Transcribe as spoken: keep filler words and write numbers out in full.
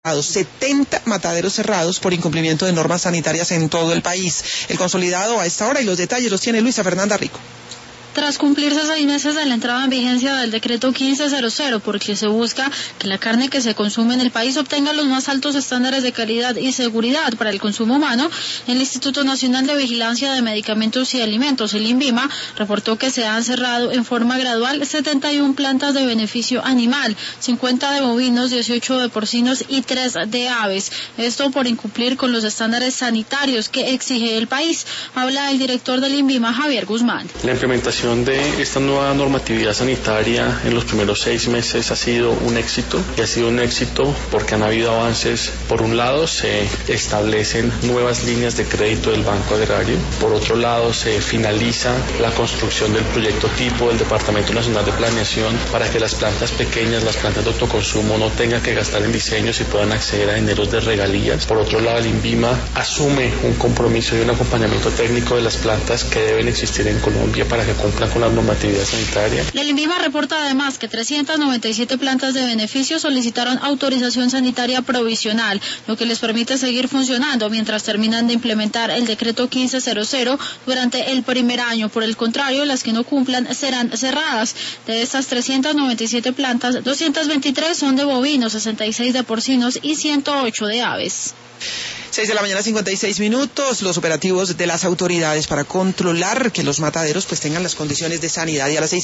setenta mataderos cerrados por incumplimiento de normas sanitarias en todo el país. El consolidado a esta hora y los detalles los tiene Luisa Fernanda Rico. Tras cumplirse seis meses de la entrada en vigencia del decreto quince cero cero, porque se busca que la carne que se consume en el país obtenga los más altos estándares de calidad y seguridad para el consumo humano, el Instituto Nacional de Vigilancia de Medicamentos y Alimentos, el INVIMA, reportó que se han cerrado en forma gradual setenta y una plantas de beneficio animal, cincuenta de bovinos, dieciocho de porcinos y tres de aves. Esto por incumplir con los estándares sanitarios que exige el país. Habla el director del INVIMA, Javier Guzmán. La implementación de esta nueva normatividad sanitaria en los primeros seis meses ha sido un éxito, y ha sido un éxito porque han habido avances. Por un lado, se establecen nuevas líneas de crédito del Banco Agrario. Por otro lado, se finaliza la construcción del proyecto tipo del Departamento Nacional de Planeación para que las plantas pequeñas, las plantas de autoconsumo, no tengan que gastar en diseños y puedan acceder a dineros de regalías. Por otro lado, el INVIMA asume un compromiso y un acompañamiento técnico de las plantas que deben existir en Colombia para que cumplan con la normatividad sanitaria. El INVIMA reporta además que trescientas noventa y siete plantas de beneficio solicitaron autorización sanitaria provisional, lo que les permite seguir funcionando mientras terminan de implementar el decreto quince cero cero durante el primer año. Por el contrario, las que no cumplan serán cerradas. De estas trescientas noventa y siete plantas, doscientas veintitrés son de bovinos, sesenta y seis de porcinos y ciento ocho de aves. seis de la mañana, cincuenta y seis minutos, los operativos de las autoridades para controlar que los mataderos pues tengan las condiciones de sanidad, y a las seis